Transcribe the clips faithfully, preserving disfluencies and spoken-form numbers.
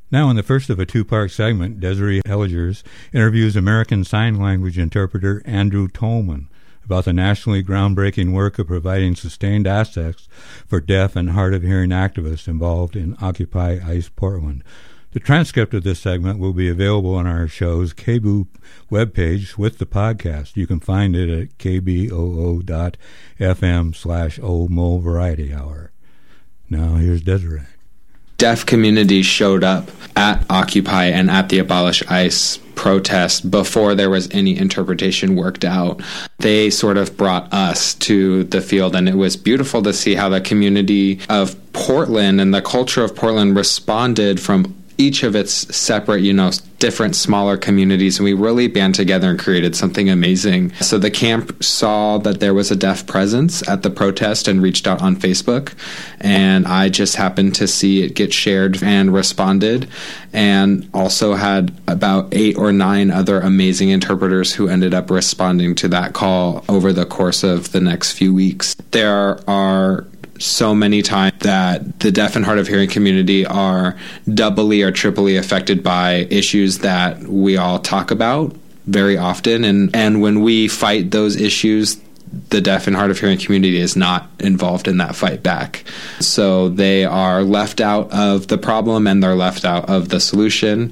Now, in the first of a two-part segment, Desiree Helligers interviews American Sign Language interpreter Andrew Tolman about the nationally groundbreaking work of providing sustained access for deaf and hard-of-hearing activists involved in Occupy ICE Portland. The transcript of this segment will be available on our show's K B O O webpage with the podcast. You can find it at k b o o dot f m slash O M O Variety Hour. Now, here's Desiree. Deaf community showed up at Occupy and at the Abolish ICE protest before there was any interpretation worked out. They sort of brought us to the field, and it was beautiful to see how the community of Portland and the culture of Portland responded from each of its separate, you know, different smaller communities, and we really band together and created something amazing. So the camp saw that there was a deaf presence at the protest and reached out on Facebook, and I just happened to see it get shared and responded, and also had about eight or nine other amazing interpreters who ended up responding to that call over the course of the next few weeks. There are so many times that the deaf and hard of hearing community are doubly or triply affected by issues that we all talk about very often. And, and when we fight those issues, the deaf and hard of hearing community is not involved in that fight back. So they are left out of the problem and they're left out of the solution.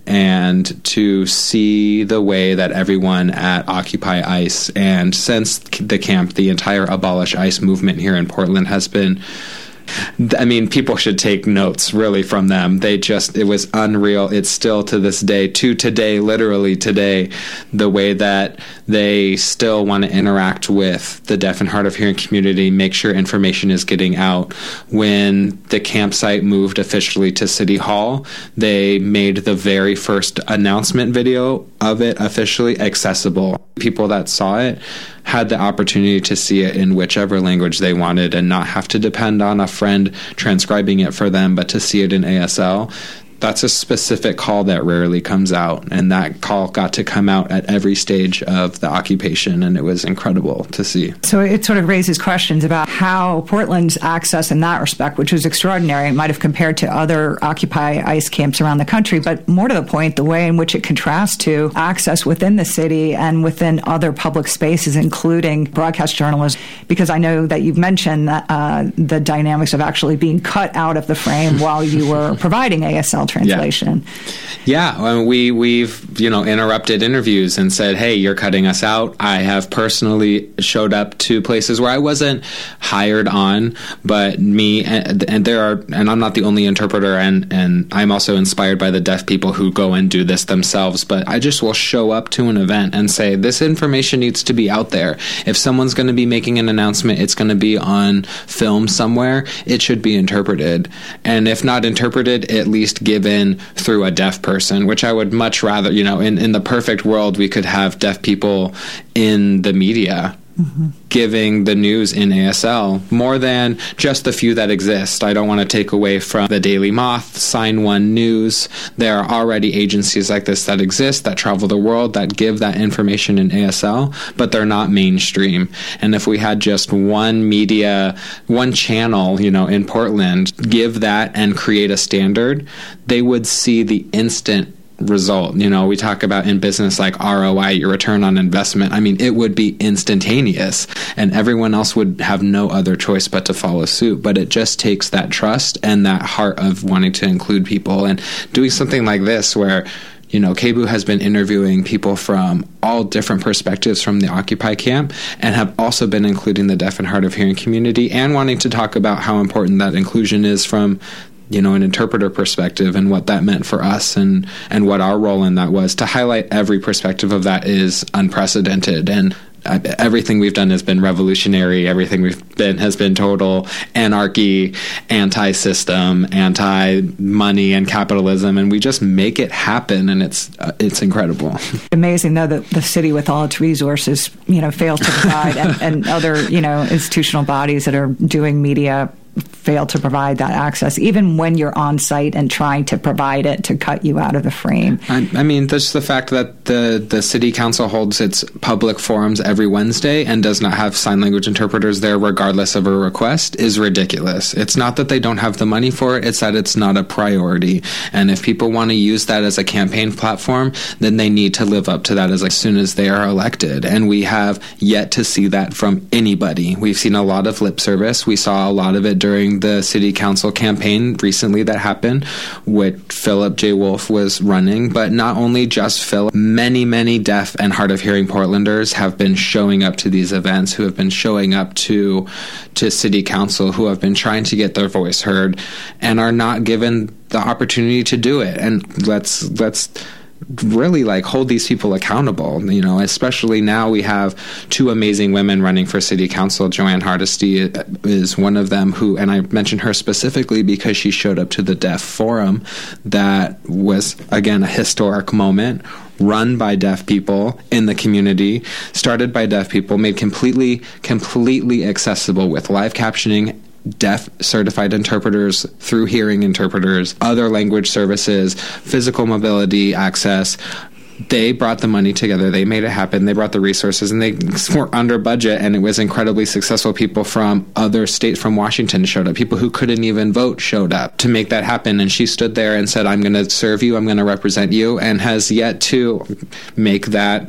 And to see the way that everyone at Occupy ICE, and since the camp, the entire Abolish ICE movement here in Portland has been, I mean, people should take notes really from them. They just, it was unreal. It's still to this day, to today, literally today, the way that they still want to interact with the deaf and hard of hearing community, make sure information is getting out. When the campsite moved officially to City Hall, they made the very first announcement video of it officially accessible. People that saw it had the opportunity to see it in whichever language they wanted and not have to depend on a friend transcribing it for them, but to see it in A S L. That's a specific call that rarely comes out, and that call got to come out at every stage of the occupation, and it was incredible to see. So it sort of raises questions about how Portland's access in that respect, which was extraordinary, might have compared to other Occupy ICE camps around the country, but more to the point, the way in which it contrasts to access within the city and within other public spaces, including broadcast journalism, because I know that you've mentioned that, uh, the dynamics of actually being cut out of the frame while you were providing A S L translation. Yeah, yeah. we, we've, you know, interrupted interviews and said, hey, you're cutting us out. I have personally showed up to places where I wasn't hired on, but me, and, and there are, and I'm not the only interpreter, and, and I'm also inspired by the deaf people who go and do this themselves, but I just will show up to an event and say, this information needs to be out there. If someone's going to be making an announcement, it's going to be on film somewhere, it should be interpreted. And if not interpreted, at least given through a deaf person, which I would much rather, you know, in, in the perfect world, we could have deaf people in the media mm-hmm. giving the news in A S L more than just the few that exist. I don't want to take away from the Daily Moth, Sign One News. There are already agencies like this that exist, that travel the world, that give that information in A S L, but they're not mainstream. And if we had just one media, one channel, you know, in Portland, give that and create a standard, they would see the instant result. You know, we talk about in business like R O I, your return on investment. I mean, it would be instantaneous, and everyone else would have no other choice but to follow suit. But it just takes that trust and that heart of wanting to include people, and doing something like this where, you know, K B O O has been interviewing people from all different perspectives from the Occupy camp, and have also been including the deaf and hard of hearing community, and wanting to talk about how important that inclusion is from, you know, an interpreter perspective, and what that meant for us, and, and what our role in that was. To highlight every perspective of that is unprecedented, and uh, everything we've done has been revolutionary. Everything we've been has been total anarchy, anti-system, anti-money and capitalism, and we just make it happen, and it's uh, it's incredible. Amazing, though, that the city, with all its resources, you know, fails to provide, and, and other, you know, institutional bodies that are doing media fail to provide that access, even when you're on site and trying to provide it to cut you out of the frame. I, I mean, just the fact that the, the city council holds its public forums every Wednesday and does not have sign language interpreters there regardless of a request is ridiculous. It's not that they don't have the money for it, it's that it's not a priority. And if people want to use that as a campaign platform, then they need to live up to that as, as soon as they are elected. And we have yet to see that from anybody. We've seen a lot of lip service. We saw a lot of it during the city council campaign recently that happened, which Philip J. Wolf was running. But not only just Philip, many, many deaf and hard of hearing Portlanders have been showing up to these events, who have been showing up to to city council, who have been trying to get their voice heard and are not given the opportunity to do it. And let's let's really like hold these people accountable, you know, especially now we have two amazing women running for city council. Joanne Hardesty is one of them, who, and I mentioned her specifically because she showed up to the Deaf Forum that was, again, a historic moment, run by deaf people in the community, started by deaf people, made completely, completely accessible with live captioning, deaf certified interpreters, through hearing interpreters, other language services, physical mobility access. They brought the money together. They made it happen. They brought the resources, and they were under budget, and it was incredibly successful. People from other states, from Washington, showed up. People who couldn't even vote showed up to make that happen. And she stood there and said, I'm going to serve you. I'm going to represent you, and has yet to make that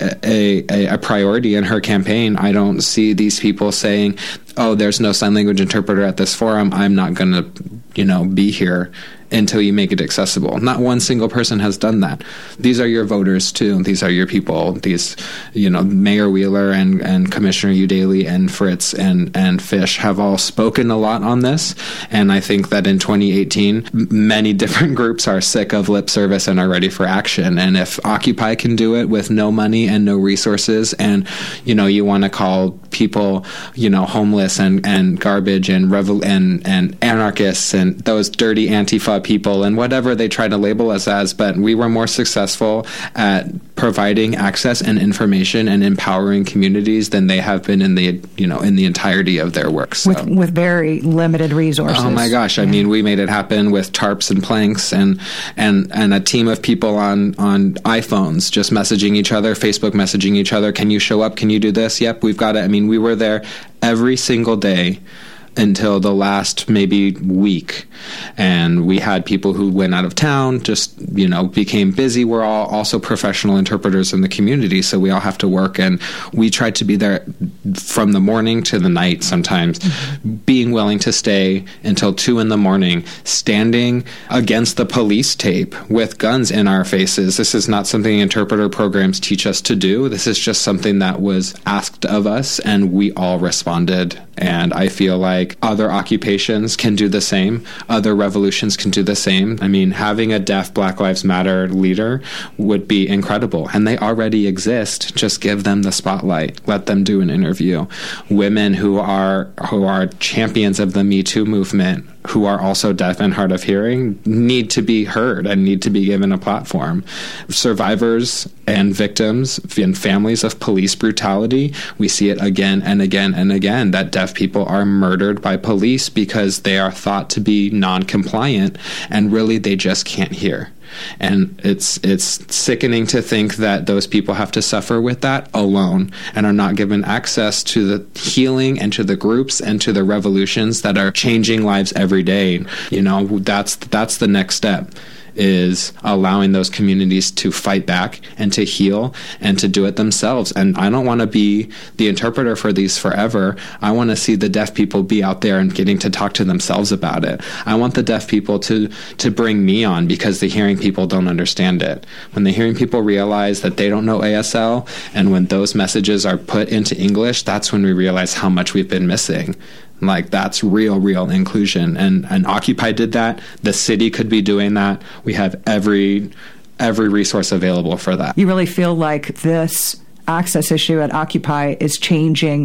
a, a, a priority in her campaign. I don't see these people saying, oh, there's no sign language interpreter at this forum, I'm not going to, you know, be here until you make it accessible. Not one single person has done that. These are your voters too. These are your people. These, you know, Mayor Wheeler and, and Commissioner Udaley and Fritz and, and Fish have all spoken a lot on this. And I think that in twenty eighteen, many different groups are sick of lip service and are ready for action. And if Occupy can do it with no money and no resources, and, you know, you want to call people, you know, homeless and, and garbage and revel and, and anarchists and those dirty Antifa people and whatever they try to label us as, but we were more successful at providing access and information and empowering communities than they have been in the, you know, in the entirety of their work. So. With, with very limited resources. Oh my gosh. I yeah. mean, we made it happen with tarps and planks and, and, and a team of people on, on iPhones just messaging each other, Facebook messaging each other. Can you show up? Can you do this? Yep, we've got it. I mean, we were there every single day until the last maybe week. And we had people who went out of town, just, you know, became busy. We're all also professional interpreters in the community, so we all have to work. And we tried to be there from the morning to the night sometimes, mm-hmm. being willing to stay until two in the morning, standing against the police tape with guns in our faces. This is not something interpreter programs teach us to do. This is just something that was asked of us, and we all responded. And I feel like other occupations can do the same. Other revolutions can do the same. I mean, having a deaf Black Lives Matter leader would be incredible. And they already exist. Just give them the spotlight. Let them do an interview. Women who are who are champions of the Me Too movement, who are also deaf and hard of hearing, need to be heard and need to be given a platform. Survivors and victims and families of police brutality, we see it again and again and again, that deaf people are murdered by police because they are thought to be non-compliant, and really they just can't hear. And it's it's sickening to think that those people have to suffer with that alone and are not given access to the healing and to the groups and to the revolutions that are changing lives every day. You know, that's that's the next step, is allowing those communities to fight back and to heal and to do it themselves. And I don't want to be the interpreter for these forever. I want to see the deaf people be out there and getting to talk to themselves about it. I want the deaf people to to bring me on, because the hearing people don't understand it. When the hearing people realize that they don't know A S L, and when those messages are put into English, that's when we realize how much we've been missing. Like, that's real, real inclusion. And, and Occupy did that. The city could be doing that. We have every every resource available for that. You really feel like this access issue at Occupy is changing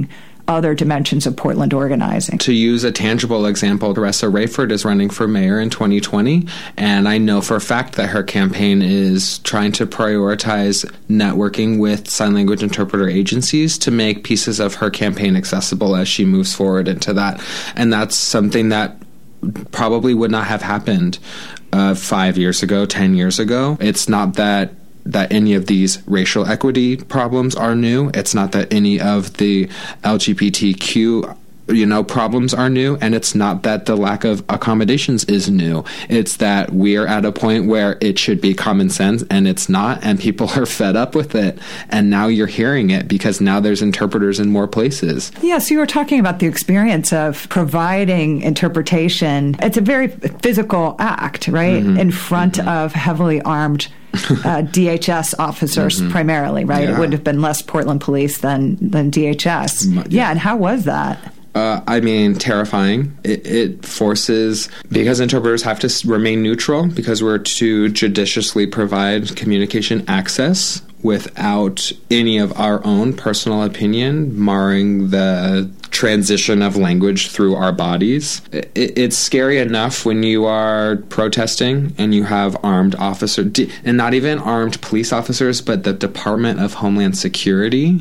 other dimensions of Portland organizing. To use a tangible example, Teresa Rayford is running for mayor in twenty twenty, and I know for a fact that her campaign is trying to prioritize networking with sign language interpreter agencies to make pieces of her campaign accessible as she moves forward into that. And that's something that probably would not have happened uh, five years ago, ten years ago. It's not that that any of these racial equity problems are new. It's not that any of the L G B T Q you know, problems are new, and it's not that the lack of accommodations is new. It's that we are at a point where it should be common sense, and it's not, and people are fed up with it. And now you're hearing it because now there's interpreters in more places. Yeah, so you were talking about the experience of providing interpretation. It's a very physical act, right? Mm-hmm. In front mm-hmm. of heavily armed uh, D H S officers mm-hmm. primarily, right? Yeah. It would have been less Portland police than, than D H S. Yeah. yeah, and how was that? Uh, I mean, terrifying. It, it forces, because interpreters have to remain neutral, because we're to judiciously provide communication access without any of our own personal opinion marring the transition of language through our bodies. It, it's scary enough when you are protesting and you have armed officers, and not even armed police officers, but the Department of Homeland Security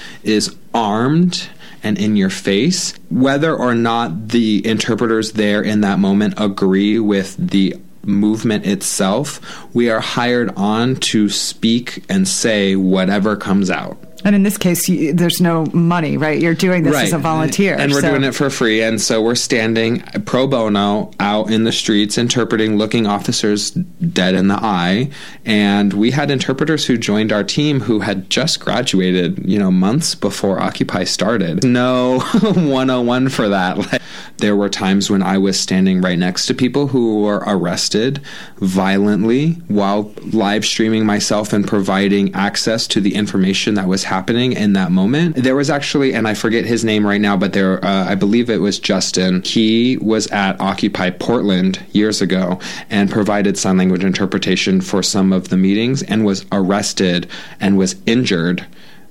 is armed and in your face. Whether or not the interpreters there in that moment agree with the movement itself, we are hired on to speak and say whatever comes out. And in this case, you, there's no money, right? You're doing this right. as a volunteer. And we're so. doing it for free. And so we're standing pro bono out in the streets, interpreting, looking officers dead in the eye. And we had interpreters who joined our team who had just graduated, you know, months before Occupy started. No one oh one for that. Like, there were times when I was standing right next to people who were arrested violently while live streaming myself and providing access to the information that was happening in that moment. There was actually, and I forget his name right now, but there, uh, I believe it was Justin. He was at Occupy Portland years ago and provided sign language interpretation for some of the meetings and was arrested and was injured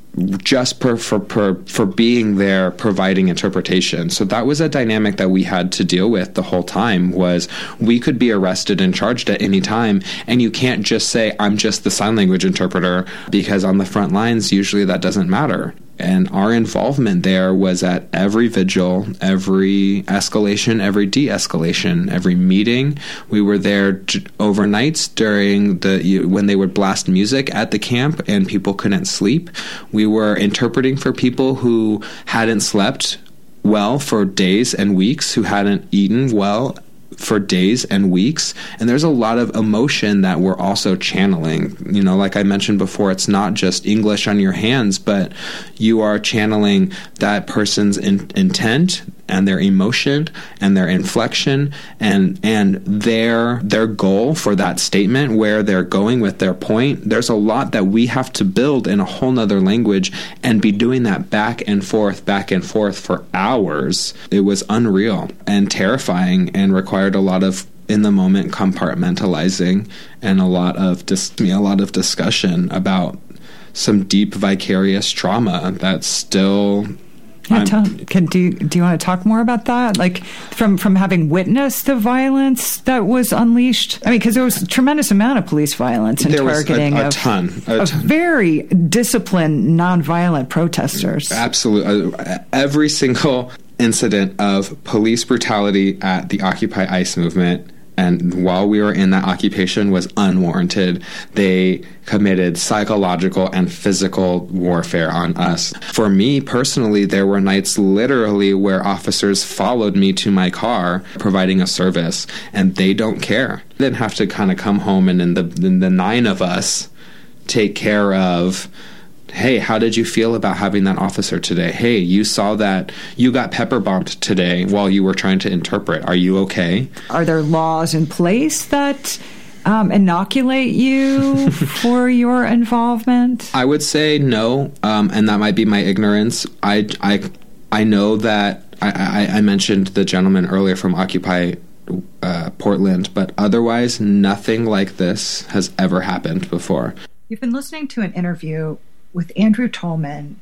just per, for, for for being there providing interpretation. So that was a dynamic that we had to deal with the whole time. Was we could be arrested and charged at any time, and you can't just say, I'm just the sign language interpreter, because on the front lines, usually that doesn't matter. And our involvement there was at every vigil, every escalation, every de-escalation, every meeting. We were there overnights during the when they would blast music at the camp and people couldn't sleep. We were interpreting for people who hadn't slept well for days and weeks, who hadn't eaten well for days and weeks. And there's a lot of emotion that we're also channeling. You know, like I mentioned before, it's not just English on your hands, but you are channeling that person's in- intent and their emotion and their inflection and and their their goal for that statement, where they're going with their point. There's a lot that we have to build in a whole nother language and be doing that back and forth, back and forth for hours. It was unreal and terrifying and required a lot of in the moment compartmentalizing and a lot of dis- a lot of discussion about some deep vicarious trauma that's still. Yeah, tell, can, do, you, do you want to talk more about that? Like, from, from having witnessed the violence that was unleashed? I mean, because there was a tremendous amount of police violence and there targeting was a, a of, ton, a of ton. very disciplined, nonviolent protesters. Absolutely. Every single incident of police brutality at the Occupy ICE movement, and while we were in that occupation, was unwarranted. They committed psychological and physical warfare on us. For me personally, there were nights literally where officers followed me to my car providing a service, and they don't care. They didn't have to kind of come home and in the, in the nine of us take care of, hey, how did you feel about having that officer today? Hey, you saw that you got pepper bombed today while you were trying to interpret. Are you okay? Are there laws in place that um, inoculate you for your involvement? I would say no, um, and that might be my ignorance. I, I, I know that I, I, I mentioned the gentleman earlier from Occupy uh, Portland, but otherwise, nothing like this has ever happened before. You've been listening to an interview with Andrew Tolman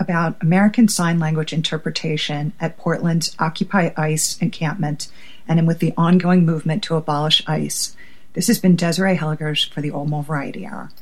about American Sign Language interpretation at Portland's Occupy ICE encampment and with the ongoing movement to abolish ICE. This has been Desiree Helgers for the Old Mole Variety Hour.